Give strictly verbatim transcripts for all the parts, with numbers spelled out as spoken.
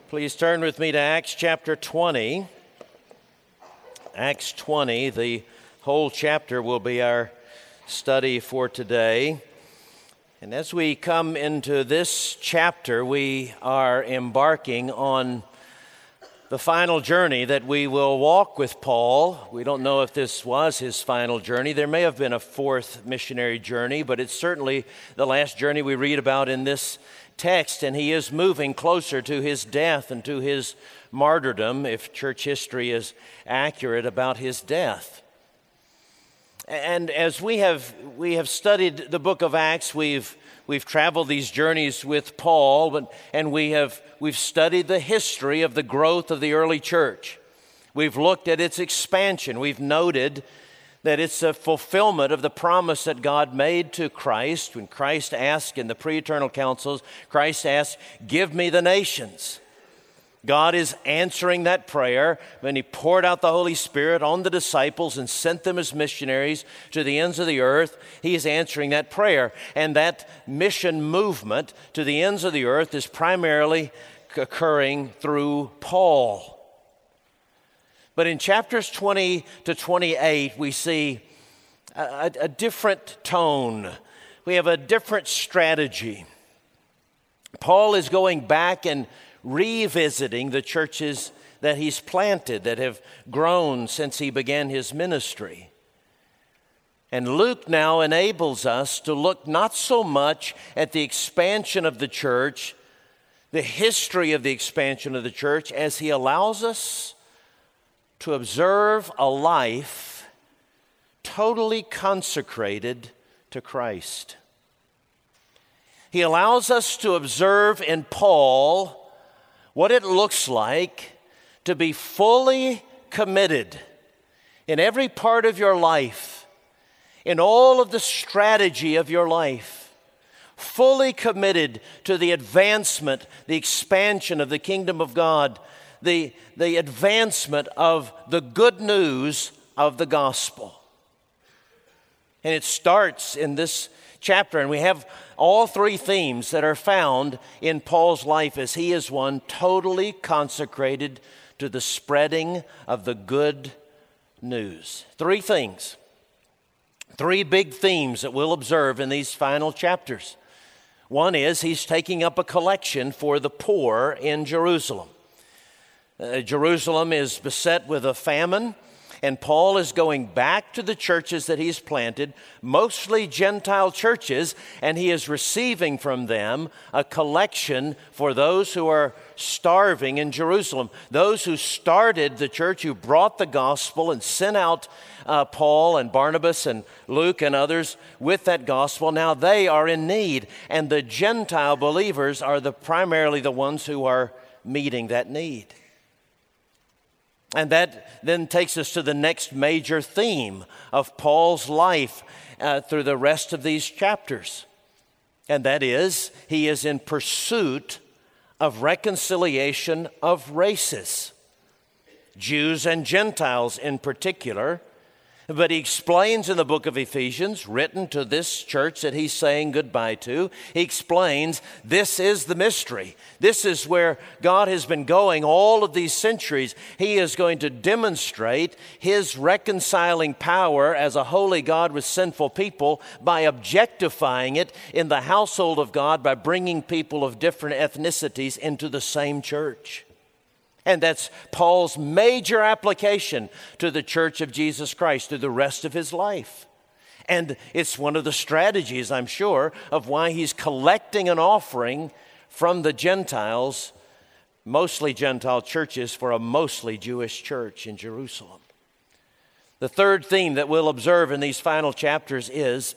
Please turn with me to Acts chapter twenty. Acts twenty, the whole chapter will be our study for today. And as we come into this chapter, we are embarking on the final journey that we will walk with Paul. We don't know if this was his final journey. There may have been a fourth missionary journey, but it's certainly the last journey we read about in this text, and he is moving closer to his death and to his martyrdom, if church history is accurate about his death. And as we have we have studied the book of Acts, we've we've traveled these journeys with Paul, but, and we have we've studied the history of the growth of the early church. We've looked at its expansion. We've noted that it's a fulfillment of the promise that God made to Christ. When Christ asked in the pre-eternal councils, Christ asked, "Give me the nations." God is answering that prayer when he poured out the Holy Spirit on the disciples and sent them as missionaries to the ends of the earth. He is answering that prayer. And that mission movement to the ends of the earth is primarily occurring through Paul. But in chapters twenty to twenty-eight, we see a, a different tone. We have a different strategy. Paul is going back and revisiting the churches that he's planted, that have grown since he began his ministry. And Luke now enables us to look not so much at the expansion of the church, the history of the expansion of the church, as he allows us to observe a life totally consecrated to Christ. He allows us to observe in Paul what it looks like to be fully committed in every part of your life, in all of the strategy of your life, fully committed to the advancement, the expansion of the kingdom of God, the, the advancement of the good news of the gospel. And it starts in this chapter, and we have all three themes that are found in Paul's life as he is one totally consecrated to the spreading of the good news. Three things, three big themes that we'll observe in these final chapters. One is he's taking up a collection for the poor in Jerusalem. Uh, Jerusalem is beset with a famine, and Paul is going back to the churches that he's planted, mostly Gentile churches, and he is receiving from them a collection for those who are starving in Jerusalem. Those who started the church, who brought the gospel and sent out uh, Paul and Barnabas and Luke and others with that gospel. Now they are in need, and the Gentile believers are the primarily the ones who are meeting that need. And that then takes us to the next major theme of Paul's life uh, through the rest of these chapters. And that is, he is in pursuit of reconciliation of races, Jews and Gentiles in particular. But he explains in the book of Ephesians, written to this church that he's saying goodbye to, he explains this is the mystery. This is where God has been going all of these centuries. He is going to demonstrate his reconciling power as a holy God with sinful people by objectifying it in the household of God, by bringing people of different ethnicities into the same church. And that's Paul's major application to the church of Jesus Christ through the rest of his life. And it's one of the strategies, I'm sure, of why he's collecting an offering from the Gentiles, mostly Gentile churches, for a mostly Jewish church in Jerusalem. The third theme that we'll observe in these final chapters is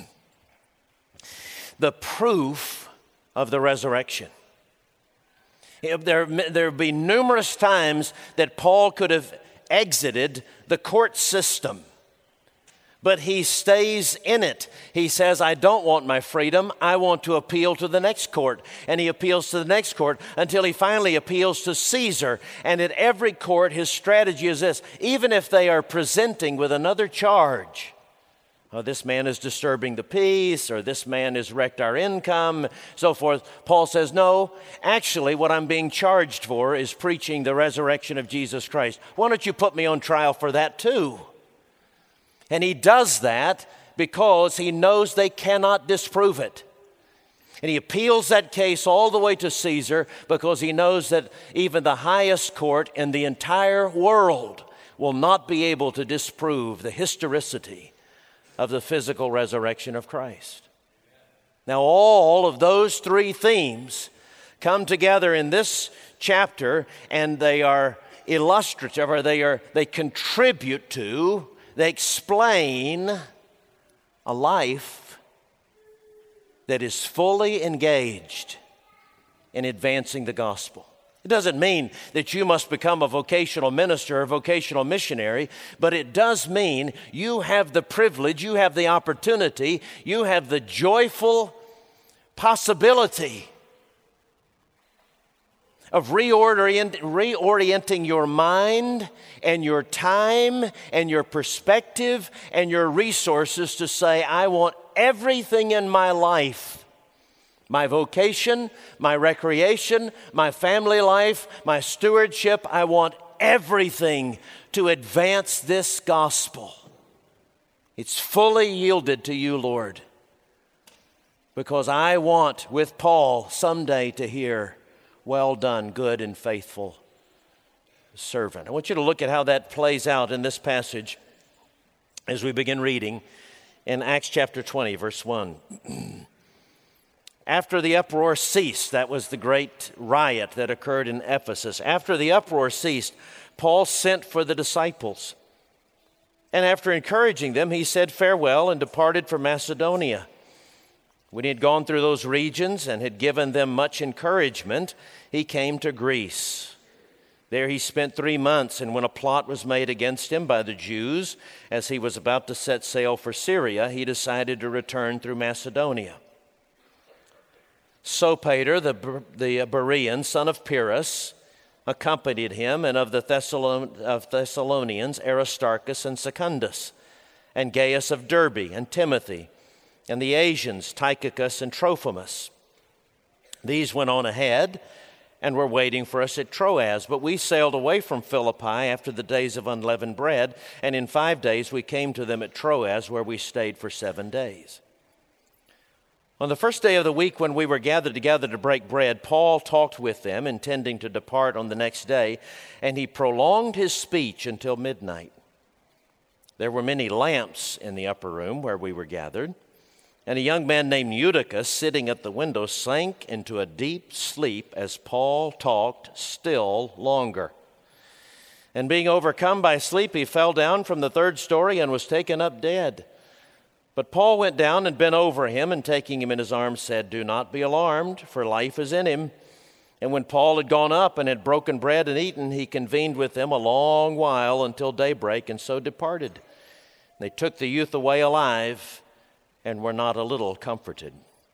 the proof of the resurrection. There there be numerous times that Paul could have exited the court system, but he stays in it. He says, I don't want my freedom. I want to appeal to the next court. And he appeals to the next court until he finally appeals to Caesar. And at every court, his strategy is this: even if they are presenting with another charge, Oh, this man is disturbing the peace, or this man has wrecked our income, so forth. Paul says, no, actually what I'm being charged for is preaching the resurrection of Jesus Christ. Why don't you put me on trial for that too? And he does that because he knows they cannot disprove it. And he appeals that case all the way to Caesar because he knows that even the highest court in the entire world will not be able to disprove the historicity of the physical resurrection of Christ. Now, all of those three themes come together in this chapter, and they are illustrative, or they are they contribute to, they explain a life that is fully engaged in advancing the gospel. It doesn't mean that you must become a vocational minister or vocational missionary, but it does mean you have the privilege, you have the opportunity, you have the joyful possibility of reorient, reorienting your mind and your time and your perspective and your resources to say, I want everything in my life, my vocation, my recreation, my family life, my stewardship, I want everything to advance this gospel. It's fully yielded to you, Lord, because I want, with Paul, someday to hear, well done, good and faithful servant. I want you to look at how that plays out in this passage as we begin reading in Acts chapter twenty, verse one. After the uproar ceased, that was the great riot that occurred in Ephesus. After the uproar ceased, Paul sent for the disciples. And after encouraging them, he said farewell and departed for Macedonia. When he had gone through those regions and had given them much encouragement, he came to Greece. There he spent three months, and when a plot was made against him by the Jews, as he was about to set sail for Syria, he decided to return through Macedonia. Sopater, the, the Berean, son of Pyrrhus, accompanied him, and of the Thessalon, of Thessalonians, Aristarchus and Secundus, and Gaius of Derbe, and Timothy, and the Asians, Tychicus and Trophimus. These went on ahead and were waiting for us at Troas, but we sailed away from Philippi after the days of unleavened bread, and in five days we came to them at Troas, where we stayed for seven days. On the first day of the week when we were gathered together to break bread, Paul talked with them, intending to depart on the next day, and he prolonged his speech until midnight. There were many lamps in the upper room where we were gathered, and a young man named Eutychus, sitting at the window, sank into a deep sleep as Paul talked still longer. And being overcome by sleep, he fell down from the third story and was taken up dead. But Paul went down and bent over him, and taking him in his arms said, "Do not be alarmed, for life is in him." And when Paul had gone up and had broken bread and eaten, he convened with them a long while until daybreak, and so departed. They took the youth away alive and were not a little comforted.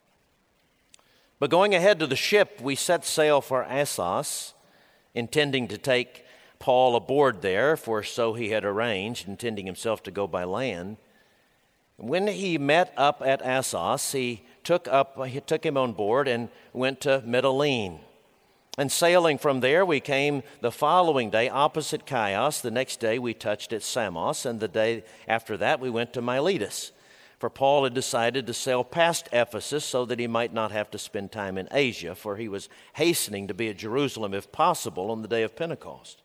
But going ahead to the ship, we set sail for Assos, intending to take Paul aboard there, for so he had arranged, intending himself to go by land. When he met up at Assos, he took up he took him on board and went to Mytilene. And sailing from there, we came the following day opposite Chios. The next day we touched at Samos, and the day after that we went to Miletus. For Paul had decided to sail past Ephesus so that he might not have to spend time in Asia, for he was hastening to be at Jerusalem, if possible, on the day of Pentecost.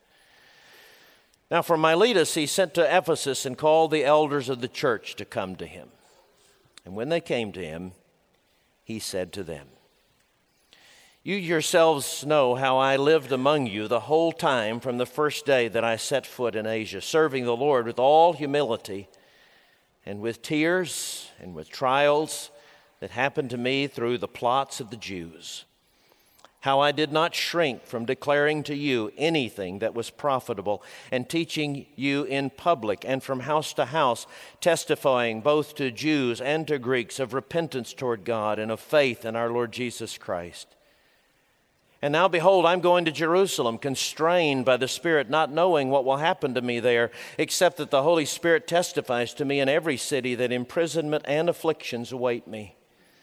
Now from Miletus he sent to Ephesus and called the elders of the church to come to him. And when they came to him, he said to them, "You yourselves know how I lived among you the whole time from the first day that I set foot in Asia, serving the Lord with all humility and with tears and with trials that happened to me through the plots of the Jews. How I did not shrink from declaring to you anything that was profitable, and teaching you in public and from house to house, testifying both to Jews and to Greeks of repentance toward God and of faith in our Lord Jesus Christ. And now behold, I'm going to Jerusalem, constrained by the Spirit, not knowing what will happen to me there, except that the Holy Spirit testifies to me in every city that imprisonment and afflictions await me.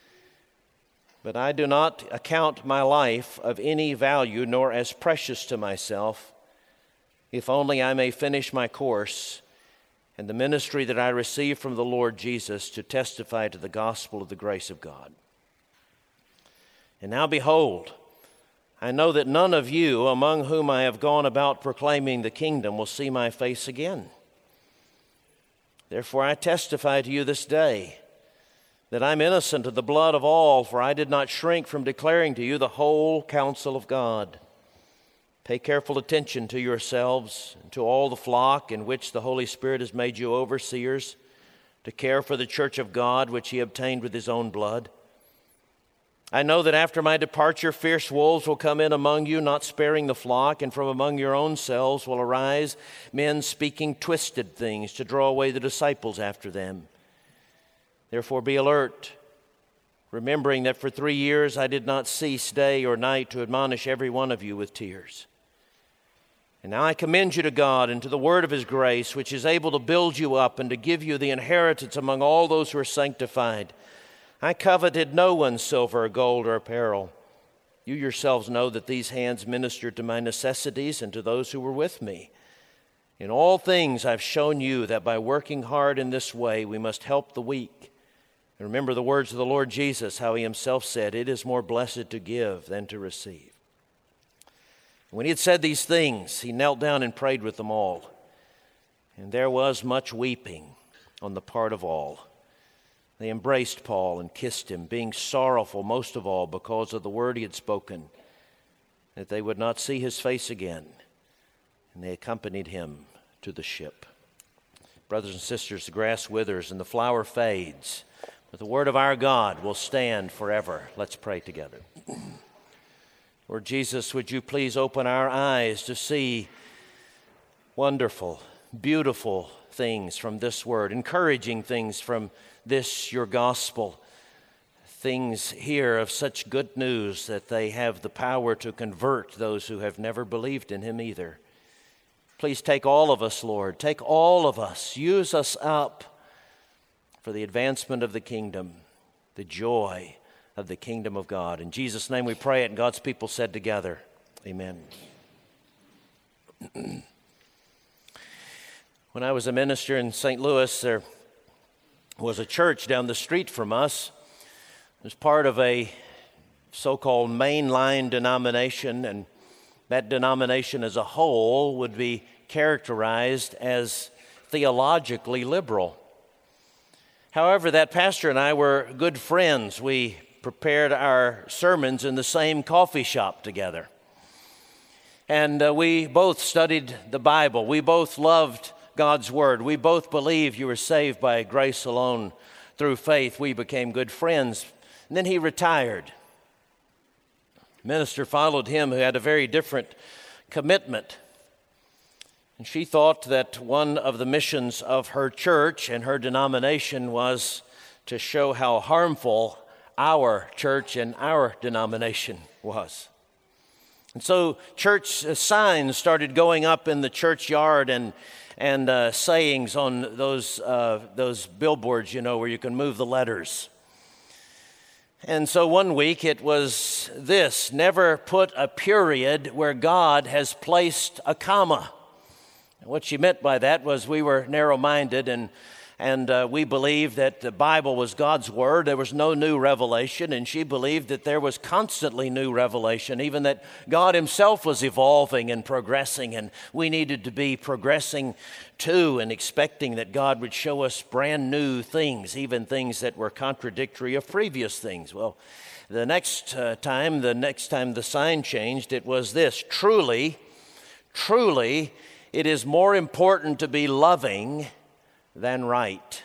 But I do not account my life of any value, nor as precious to myself, if only I may finish my course and the ministry that I received from the Lord Jesus to testify to the gospel of the grace of God. And now behold, I know that none of you among whom I have gone about proclaiming the kingdom will see my face again. Therefore I testify to you this day that I'm innocent of the blood of all, for I did not shrink from declaring to you the whole counsel of God. Pay careful attention to yourselves and to all the flock in which the Holy Spirit has made you overseers, to care for the church of God which he obtained with his own blood. I know that after my departure, fierce wolves will come in among you, not sparing the flock, and from among your own selves will arise men speaking twisted things to draw away the disciples after them. Therefore be alert, remembering that for three years I did not cease day or night to admonish every one of you with tears. And now I commend you to God and to the word of his grace, which is able to build you up and to give you the inheritance among all those who are sanctified. I coveted no one's silver or gold or apparel. You yourselves know that these hands ministered to my necessities and to those who were with me. In all things I've shown you that by working hard in this way we must help the weak. And remember the words of the Lord Jesus, how he himself said, "It is more blessed to give than to receive." When he had said these things, he knelt down and prayed with them all. And there was much weeping on the part of all. They embraced Paul and kissed him, being sorrowful most of all because of the word he had spoken, that they would not see his face again. And they accompanied him to the ship. Brothers and sisters, the grass withers and the flower fades, but the word of our God will stand forever. Let's pray together. Lord Jesus, would you please open our eyes to see wonderful, beautiful things from this word, encouraging things from this, your gospel, things here of such good news that they have the power to convert those who have never believed in him either. Please take all of us, Lord. Take all of us. Use us up for the advancement of the kingdom, the joy of the kingdom of God. In Jesus' name we pray it, and God's people said together, amen. When I was a minister in Saint Louis, there was a church down the street from us. It was part of a so-called mainline denomination, and that denomination as a whole would be characterized as theologically liberal. However, that pastor and I were good friends. We prepared our sermons in the same coffee shop together. And uh, we both studied the Bible. We both loved God's word. We both believed you were saved by grace alone through faith. We became good friends. And then he retired. A minister followed him who had a very different commitment. And she thought that one of the missions of her church and her denomination was to show how harmful our church and our denomination was. And so church signs started going up in the churchyard, and and uh, sayings on those uh, those billboards, you know, where you can move the letters. And so one week it was this: never put a period where God has placed a comma. And what she meant by that was we were narrow-minded, and and uh, we believed that the Bible was God's word. There was no new revelation, and she believed that there was constantly new revelation, even that God himself was evolving and progressing, and we needed to be progressing too and expecting that God would show us brand new things, even things that were contradictory of previous things. Well, the next uh, time, the next time the sign changed, it was this: truly, truly, it is more important to be loving than right.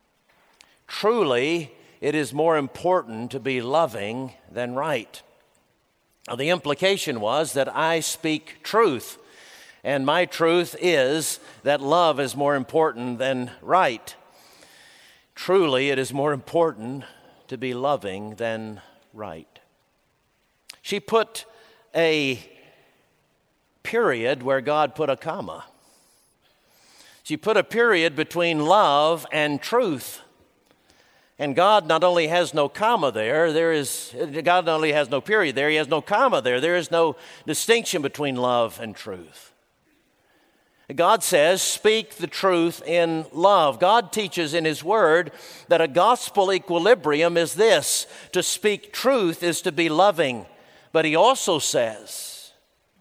Truly, it is more important to be loving than right. Now, the implication was that I speak truth, and my truth is that love is more important than right. Truly, it is more important to be loving than right. She put a period where God put a comma. She put a period between love and truth. And God not only has no comma there, there is, God not only has no period there, He has no comma there. There is no distinction between love and truth. God says, speak the truth in love. God teaches in His Word that a gospel equilibrium is this: to speak truth is to be loving. But He also says,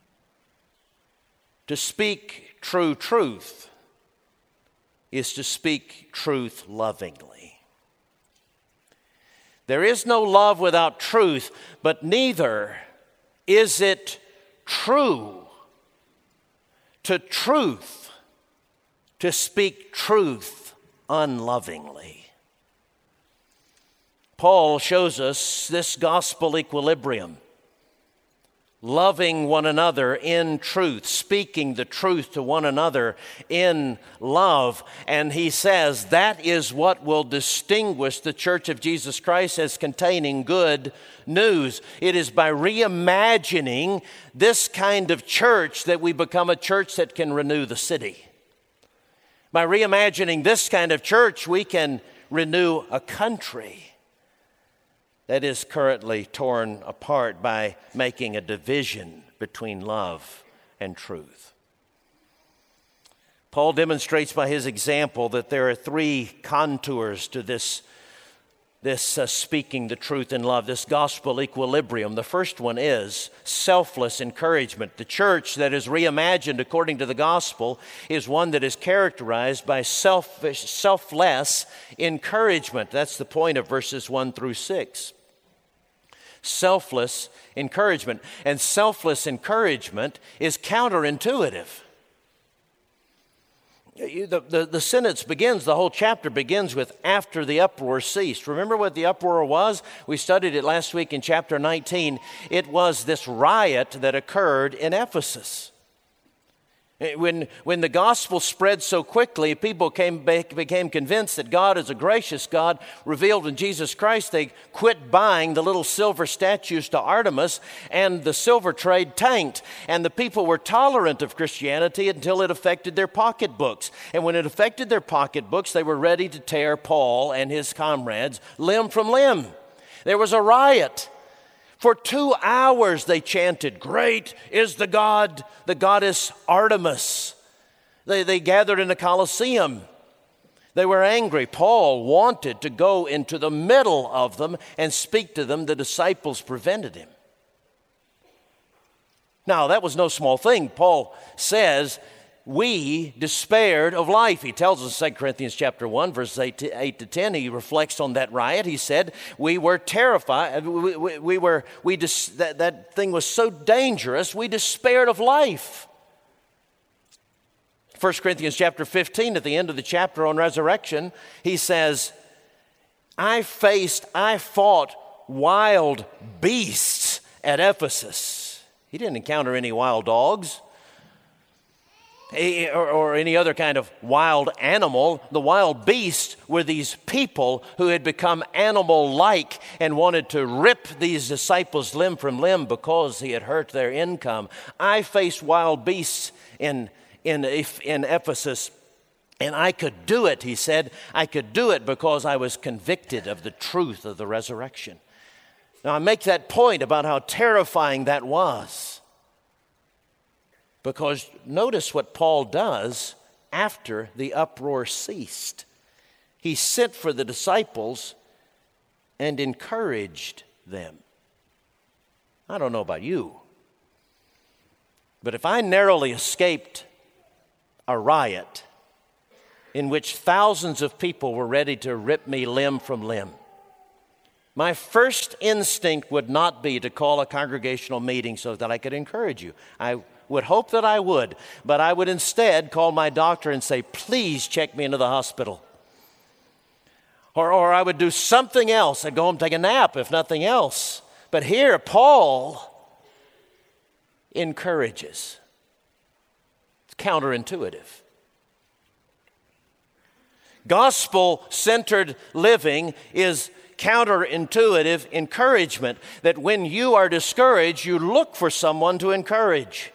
to speak true truth is to speak truth lovingly. There is no love without truth, but neither is it true to truth to speak truth unlovingly. Paul shows us this gospel equilibrium. Loving one another in truth, speaking the truth to one another in love. And he says that is what will distinguish the Church of Jesus Christ as containing good news. It is by reimagining this kind of church that we become a church that can renew the city. By reimagining this kind of church, we can renew a country that is currently torn apart by making a division between love and truth. Paul demonstrates by his example that there are three contours to this, this uh, speaking the truth in love, this gospel equilibrium. The first one is selfless encouragement. The church that is reimagined according to the gospel is one that is characterized by selfish, selfless encouragement. That's the point of verses one through six. Selfless encouragement. And selfless encouragement is counterintuitive. The, the, the sentence begins, the whole chapter begins with, after the uproar ceased. Remember what the uproar was? We studied it last week in chapter nineteen. It was this riot that occurred in Ephesus. When, when the gospel spread so quickly, people came, became convinced that God is a gracious God revealed in Jesus Christ. They quit buying the little silver statues to Artemis, and the silver trade tanked. And the people were tolerant of Christianity until it affected their pocketbooks. And when it affected their pocketbooks, they were ready to tear Paul and his comrades limb from limb. There was a riot. For two hours they chanted, "Great is the God, the goddess Artemis." They, they gathered in the Colosseum. They were angry. Paul wanted to go into the middle of them and speak to them. The disciples prevented him. Now, that was no small thing. Paul says, we despaired of life. He tells us in Second Corinthians chapter one, verses eight to ten. He reflects on that riot. He said, we were terrified. We, we, we were, we dis, that, that thing was so dangerous, we despaired of life. First Corinthians chapter fifteen, at the end of the chapter on resurrection, he says, I faced, I fought wild beasts at Ephesus. He didn't encounter any wild dogs. Or, or any other kind of wild animal. The wild beasts were these people who had become animal-like and wanted to rip these disciples limb from limb because he had hurt their income. I faced wild beasts in, in, in Ephesus, and I could do it, he said. I could do it because I was convicted of the truth of the resurrection. Now, I make that point about how terrifying that was. Because notice what Paul does after the uproar ceased. He sent for the disciples and encouraged them. I don't know about you, but if I narrowly escaped a riot in which thousands of people were ready to rip me limb from limb, my first instinct would not be to call a congregational meeting so that I could encourage you. I would hope that I would, but I would instead call my doctor and say, please check me into the hospital. Or, or I would do something else. I'd go home and take a nap, if nothing else. But here, Paul encourages. It's counterintuitive. Gospel-centered living is counterintuitive encouragement, that when you are discouraged, you look for someone to encourage.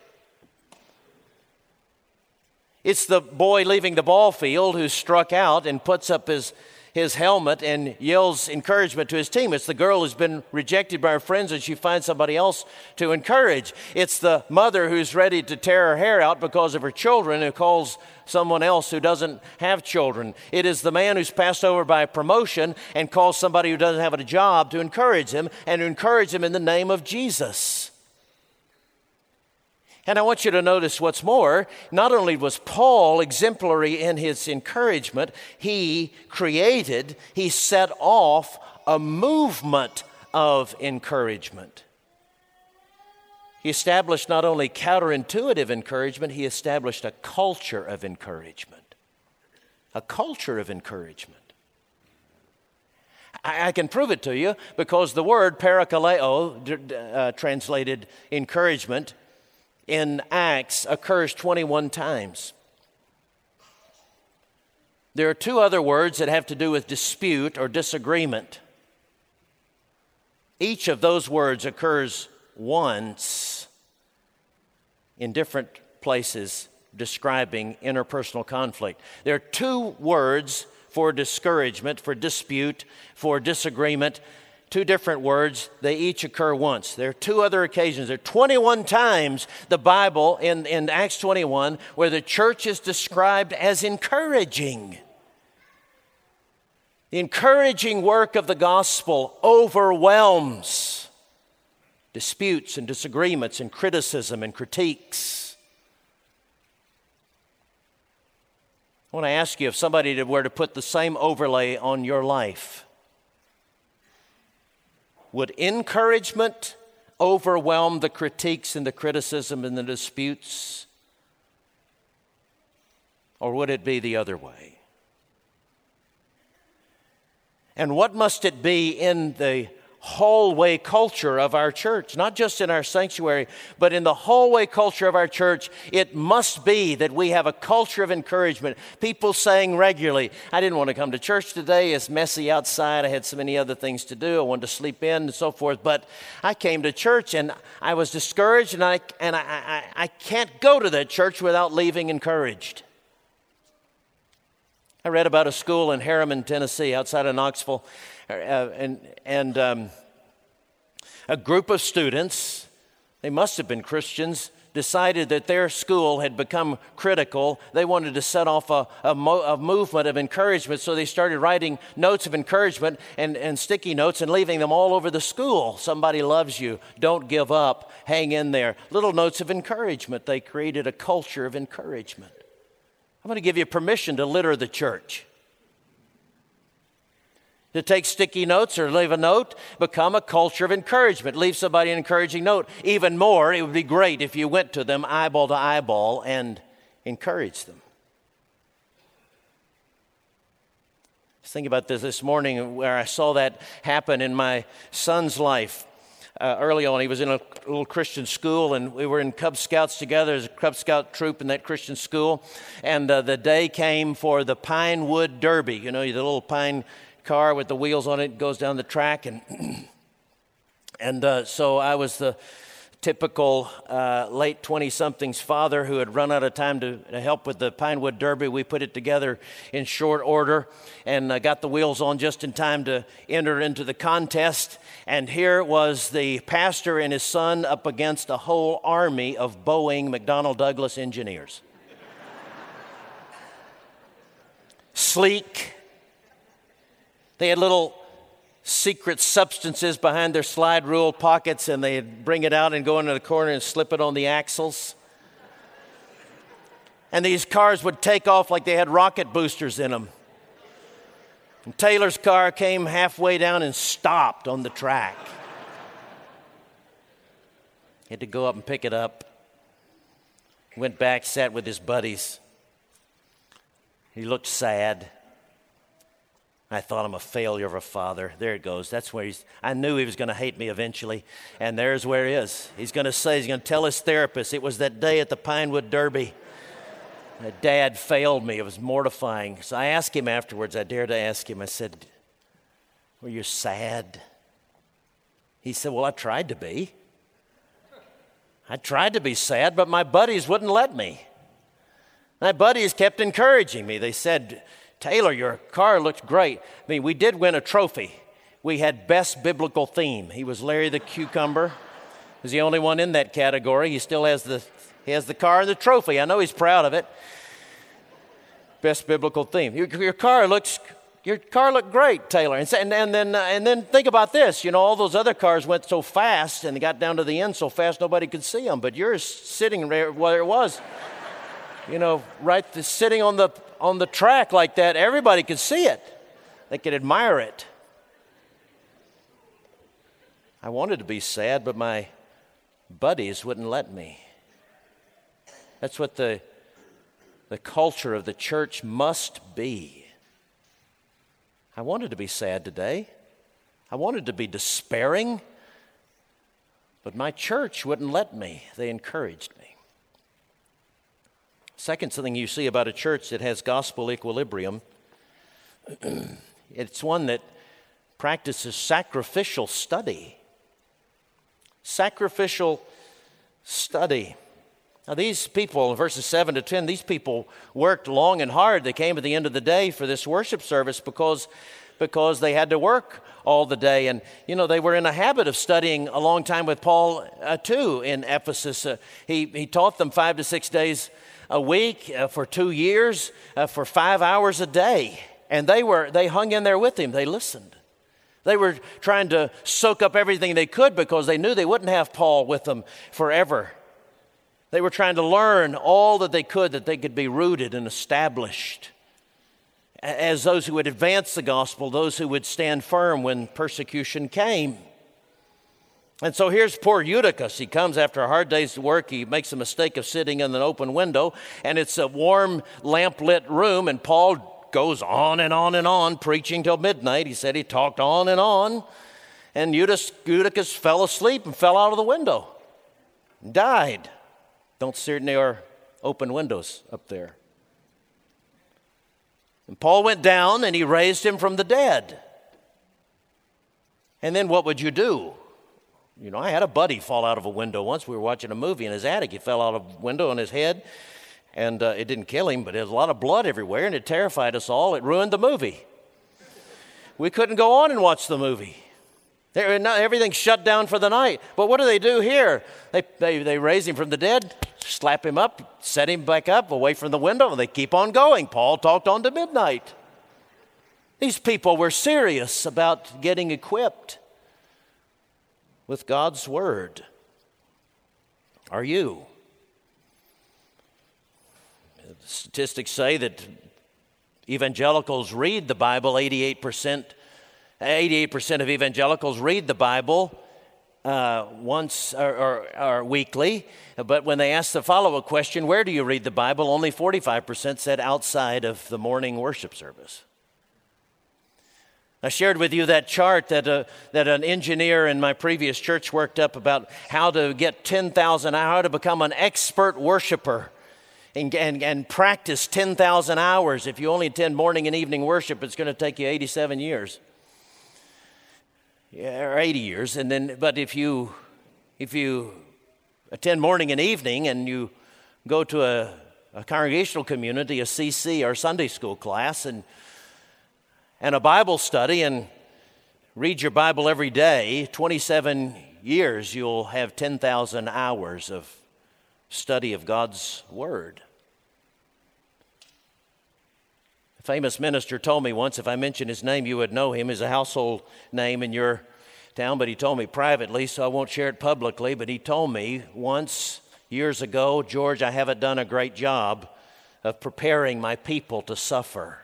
It's the boy leaving the ball field who struck out and puts up his, his helmet and yells encouragement to his team. It's the girl who's been rejected by her friends and she finds somebody else to encourage. It's the mother who's ready to tear her hair out because of her children who calls someone else who doesn't have children. It is the man who's passed over by promotion and calls somebody who doesn't have a job to encourage him, and to encourage him in the name of Jesus. And I want you to notice what's more. Not only was Paul exemplary in his encouragement, he created, he set off a movement of encouragement. He established not only counterintuitive encouragement, he established a culture of encouragement. A culture of encouragement. I, I can prove it to you because the word parakaleo, uh, translated encouragement, in Acts occurs twenty-one times. There are two other words that have to do with dispute or disagreement. Each of those words occurs once in different places describing interpersonal conflict. There are two words for discouragement, for dispute, for disagreement. Two different words, they each occur once. There are two other occasions. There are twenty-one times the Bible in, in Acts twenty-one where the church is described as encouraging. The encouraging work of the gospel overwhelms disputes and disagreements and criticism and critiques. I want to ask you if somebody were to put the same overlay on your life, would encouragement overwhelm the critiques and the criticism and the disputes? Or would it be the other way? And what must it be in the hallway culture of our church, not just in our sanctuary, but in the hallway culture of our church? It must be that we have a culture of encouragement. People saying regularly, I didn't want to come to church today. It's messy outside. I had so many other things to do. I wanted to sleep in and so forth. But I came to church and I was discouraged, and I and I, I, I can't go to that church without leaving encouraged. I read about a school in Harriman, Tennessee, outside of Knoxville, uh, and, and um, a group of students, they must have been Christians, decided that their school had become critical. They wanted to set off a, a, mo- a movement of encouragement, so they started writing notes of encouragement and, and sticky notes and leaving them all over the school. Somebody loves you. Don't give up. Hang in there. Little notes of encouragement. They created a culture of encouragement. I'm going to give you permission to litter the church. To take sticky notes or leave a note, become a culture of encouragement. Leave somebody an encouraging note. Even more, it would be great if you went to them eyeball to eyeball and encouraged them. I was thinking about this this morning where I saw that happen in my son's life. Uh, early on, he was in a little Christian school, and we were in Cub Scouts together. There's a Cub Scout troop in that Christian school, and uh, the day came for the Pinewood Derby. You know, the little pine car with the wheels on it goes down the track, and and uh, so I was the typical uh, late twenty-something's father who had run out of time to, to help with the Pinewood Derby. We put it together in short order and uh, got the wheels on just in time to enter into the contest. And here was the pastor and his son up against a whole army of Boeing McDonnell Douglas engineers. Sleek. They had little secret substances behind their slide rule pockets, and they'd bring it out and go into the corner and slip it on the axles. And these cars would take off like they had rocket boosters in them. And Taylor's car came halfway down and stopped on the track. He had to go up and pick it up. Went back, sat with his buddies. He looked sad. I thought, I'm a failure of a father. There it goes. That's where he's, I knew he was going to hate me eventually. And there's where he is. He's going to say, he's going to tell his therapist, it was that day at the Pinewood Derby. Dad failed me. It was mortifying. So I asked him afterwards, I dared to ask him, I said, Were you sad? He said, well, I tried to be. I tried to be sad, but my buddies wouldn't let me. My buddies kept encouraging me. They said, Taylor, your car looks great. I mean, we did win a trophy. We had best biblical theme. He was Larry the Cucumber. He was the only one in that category. He still has the he has the car and the trophy. I know he's proud of it. Best biblical theme. Your, your car looks your car looked great, Taylor. And, and, and then uh, and then think about this. You know, all those other cars went so fast and they got down to the end so fast nobody could see them. But yours sitting there where it was, you know, right the, sitting on the on the track like that, everybody could see it. They could admire it. I wanted to be sad, but my buddies wouldn't let me. That's what the, the culture of the church must be. I wanted to be sad today. I wanted to be despairing, but my church wouldn't let me. They encouraged me. Second thing you see about a church that has gospel equilibrium, it's one that practices sacrificial study. Sacrificial study. Now these people, in verses seven to ten, these people worked long and hard. They came at the end of the day for this worship service because, because they had to work all the day. And, you know, they were in a habit of studying a long time with Paul, uh, too, in Ephesus. Uh, he, he taught them five to six days a week uh, for two years, uh, for five hours a day. And they were they hung in there with him. They listened. They were trying to soak up everything they could because they knew they wouldn't have Paul with them forever. They were trying to learn all that they could, that they could be rooted and established as those who would advance the gospel, those who would stand firm when persecution came. And so here's poor Eutychus. He comes after a hard day's work. He makes a mistake of sitting in an open window, and it's a warm, lamp-lit room, and Paul goes on and on and on, preaching till midnight. He said he talked on and on, and Eutychus fell asleep and fell out of the window, died. Don't sit near open windows up there. And Paul went down and he raised him from the dead. And then what would you do? You know, I had a buddy fall out of a window once. We were watching a movie in his attic. He fell out of a window on his head, and uh, it didn't kill him, but there was a lot of blood everywhere, and it terrified us all. It ruined the movie. We couldn't go on and watch the movie. Everything's shut down for the night. But what do they do here? They, they, they raise him from the dead, slap him up, set him back up away from the window, and they keep on going. Paul talked on to midnight. These people were serious about getting equipped with God's word. Are you? The statistics say that evangelicals read the Bible. eighty-eight percent, eighty-eight percent of evangelicals read the Bible uh, once or, or, or weekly. But when they asked the follow-up question, where do you read the Bible? Only forty-five percent said outside of the morning worship service. I shared with you that chart that, uh, that an engineer in my previous church worked up about how to get ten thousand hours, how to become an expert worshiper and, and, and practice ten thousand hours. If you only attend morning and evening worship, it's going to take you eighty-seven years. Yeah, or eighty years. And then, but if you, if you attend morning and evening and you go to a, a congregational community, a C C or Sunday school class, and and a Bible study and read your Bible every day, twenty-seven years, you'll have ten thousand hours of study of God's Word. A famous minister told me once, if I mentioned his name, you would know him. He's a household name in your town, but he told me privately, so I won't share it publicly, but he told me once, years ago, George, I haven't done a great job of preparing my people to suffer.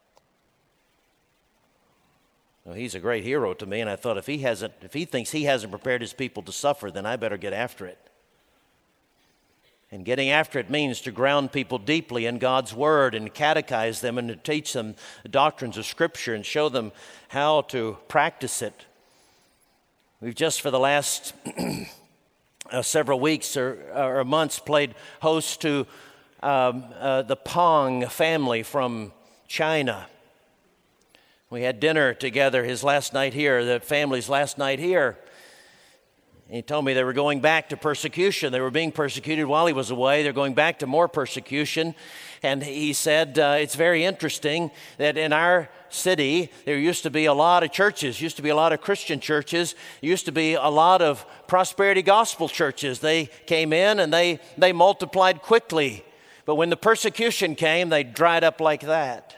Well, he's a great hero to me, and I thought if he hasn't, if he thinks he hasn't prepared his people to suffer, then I better get after it. And getting after it means to ground people deeply in God's Word and catechize them and to teach them the doctrines of Scripture and show them how to practice it. We've just for the last uh, several weeks or, or months played host to um, uh, the Pong family from China. We had dinner together his last night here, the family's last night here. He told me they were going back to persecution. They were being persecuted while he was away. They're going back to more persecution. And he said uh, it's very interesting that in our city, there used to be a lot of churches, used to be a lot of Christian churches, used to be a lot of prosperity gospel churches. They came in and they, they multiplied quickly. But when the persecution came, they dried up like that.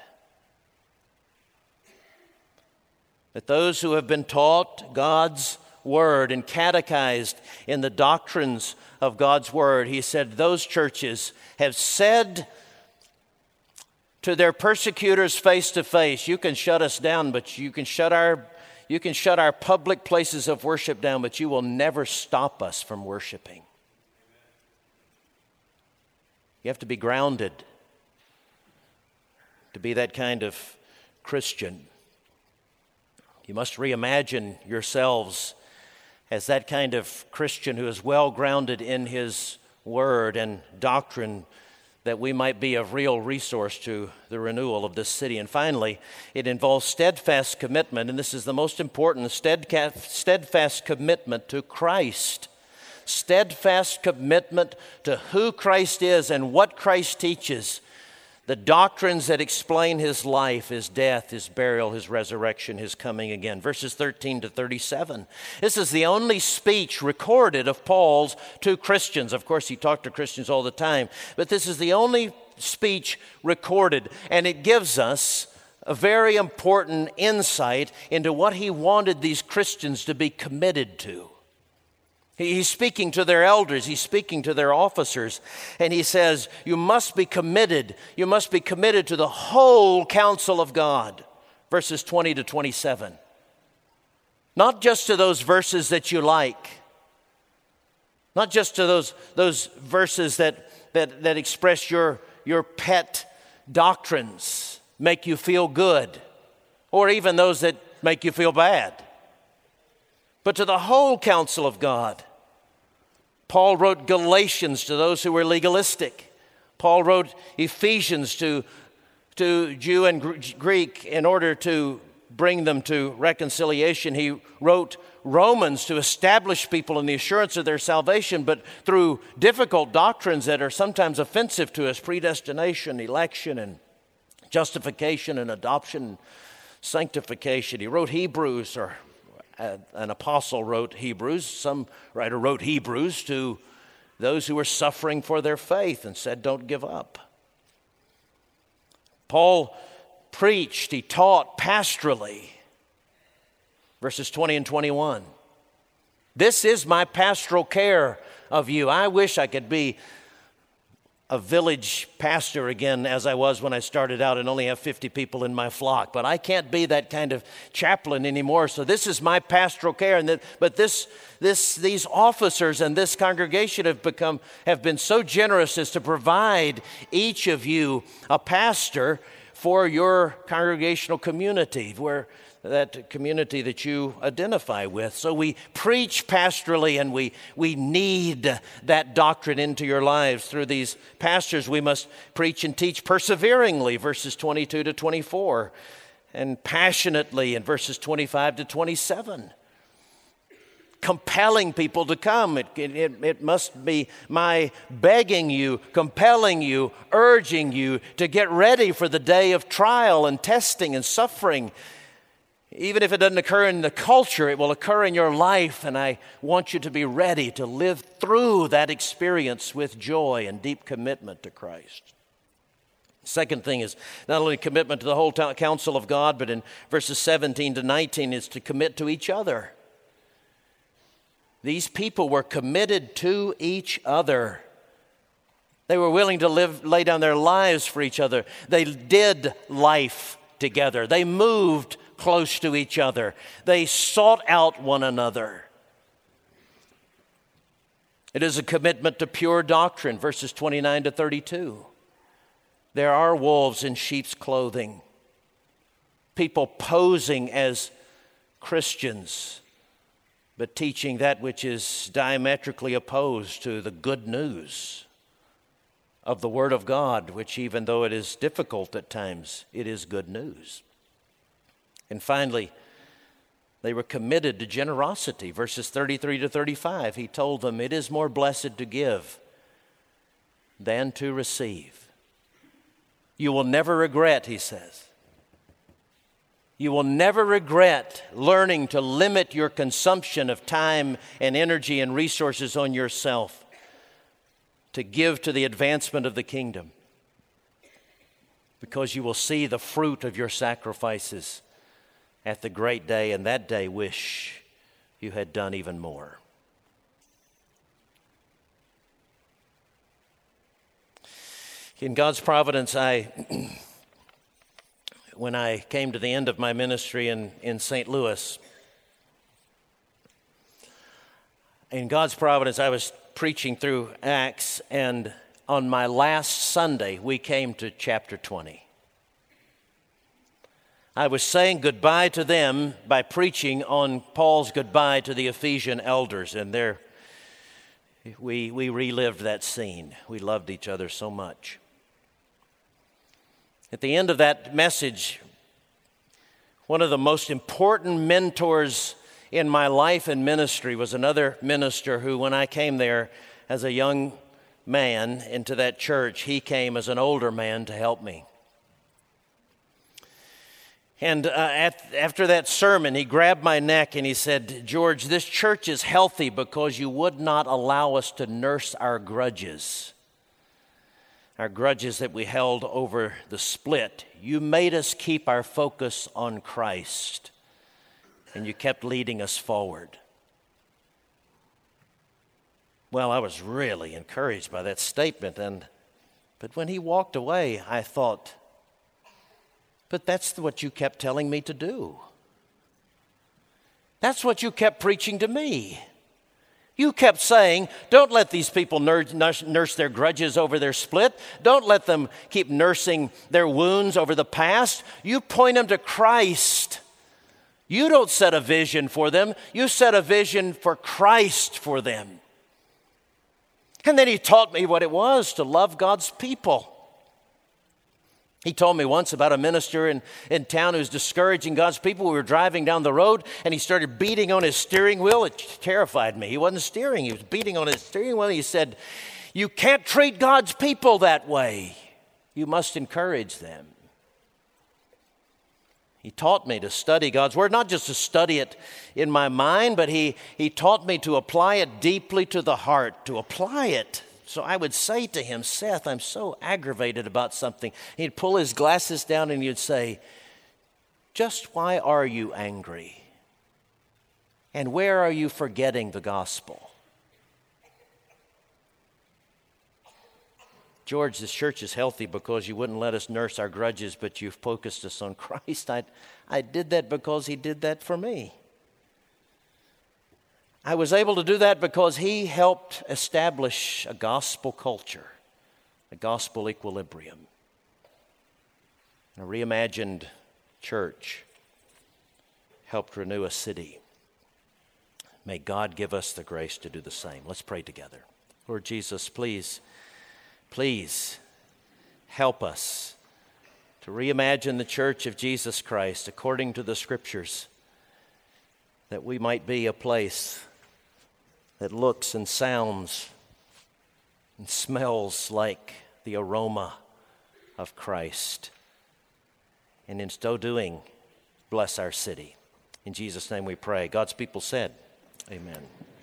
That those who have been taught God's Word and catechized in the doctrines of God's Word, he said those churches have said to their persecutors face to face, you can shut us down, but you can shut our you can shut our public places of worship down, but you will never stop us from worshiping. You have to be grounded to be that kind of Christian. You must reimagine yourselves as that kind of Christian who is well grounded in his word and doctrine, that we might be of real resource to the renewal of this city. And finally, it involves steadfast commitment, and this is the most important, steadfast commitment to Christ. Steadfast commitment to who Christ is and what Christ teaches. The doctrines that explain his life, his death, his burial, his resurrection, his coming again. Verses thirteen to thirty-seven. This is the only speech recorded of Paul's to Christians. Of course, he talked to Christians all the time, but this is the only speech recorded, and it gives us a very important insight into what he wanted these Christians to be committed to. He's speaking to their elders, he's speaking to their officers, and he says, you must be committed, you must be committed to the whole counsel of God, verses twenty to twenty-seven. Not just to those verses that you like, not just to those, those verses that, that, that express your, your pet doctrines, make you feel good, or even those that make you feel bad, but to the whole counsel of God. Paul wrote Galatians to those who were legalistic. Paul wrote Ephesians to, to Jew and Greek in order to bring them to reconciliation. He wrote Romans to establish people in the assurance of their salvation, but through difficult doctrines that are sometimes offensive to us, predestination, election, and justification, and adoption, sanctification. He wrote Hebrews, or an apostle wrote Hebrews. Some writer wrote Hebrews to those who were suffering for their faith and said, don't give up. Paul preached, he taught pastorally. Verses twenty and twenty-one. This is my pastoral care of you. I wish I could be a village pastor again as I was when I started out and only have fifty people in my flock. But I can't be that kind of chaplain anymore. So this is my pastoral care. And that, but this, this, these officers and this congregation have become have been so generous as to provide each of you a pastor for your congregational community, where that community that you identify with. So we preach pastorally, and we, we need that doctrine into your lives. Through these pastors, we must preach and teach perseveringly, verses twenty-two to twenty-four, and passionately in verses twenty-five to twenty-seven. Compelling people to come. It, it, it must be my begging you, compelling you, urging you to get ready for the day of trial and testing and suffering. Even if it doesn't occur in the culture, it will occur in your life, and I want you to be ready to live through that experience with joy and deep commitment to Christ. Second thing is not only commitment to the whole counsel of God, but in verses seventeen to nineteen is to commit to each other. These people were committed to each other. They were willing to live, lay down their lives for each other. They did life together. They moved close to each other. They sought out one another. It is a commitment to pure doctrine, verses twenty-nine to thirty-two. There are wolves in sheep's clothing, people posing as Christians, but teaching that which is diametrically opposed to the good news of the Word of God, which even though it is difficult at times, it is good news. And finally, they were committed to generosity. Verses thirty-three to thirty-five, he told them, it is more blessed to give than to receive. You will never regret, he says. You will never regret learning to limit your consumption of time and energy and resources on yourself to give to the advancement of the kingdom, because you will see the fruit of your sacrifices at the great day, and that day wish you had done even more. In God's providence, I, when I came to the end of my ministry in, in Saint Louis, in God's providence, I was preaching through Acts, and on my last Sunday, we came to chapter twenty. I was saying goodbye to them by preaching on Paul's goodbye to the Ephesian elders, and there we, we relived that scene. We loved each other so much. At the end of that message, one of the most important mentors in my life and ministry was another minister who, when I came there as a young man into that church, he came as an older man to help me. And uh, at, after that sermon, he grabbed my neck and he said, George, this church is healthy because you would not allow us to nurse our grudges. Our grudges that we held over the split. You made us keep our focus on Christ, and you kept leading us forward. Well, I was really encouraged by that statement, and but when he walked away, I thought, but that's what you kept telling me to do. That's what you kept preaching to me. You kept saying, don't let these people nurse, nurse their grudges over their split. Don't let them keep nursing their wounds over the past. You point them to Christ. You don't set a vision for them. You set a vision for Christ for them. And then he taught me what it was to love God's people. He told me once about a minister in, in town who was discouraging God's people. We were driving down the road, and he started beating on his steering wheel. It terrified me. He wasn't steering. He was beating on his steering wheel. He said, you can't treat God's people that way. You must encourage them. He taught me to study God's Word, not just to study it in my mind, but he, he taught me to apply it deeply to the heart, to apply it. So I would say to him, Seth, I'm so aggravated about something. He'd pull his glasses down and he'd say, just why are you angry? And where are you forgetting the gospel? George, this church is healthy because you wouldn't let us nurse our grudges, but you focused us on Christ. I, I did that because he did that for me. I was able to do that because he helped establish a gospel culture, a gospel equilibrium, a reimagined church helped renew a city. May God give us the grace to do the same. Let's pray together. Lord Jesus, please, please help us to reimagine the church of Jesus Christ according to the Scriptures, that we might be a place that looks and sounds and smells like the aroma of Christ. And in so doing, bless our city. In Jesus' name we pray. God's people said, amen.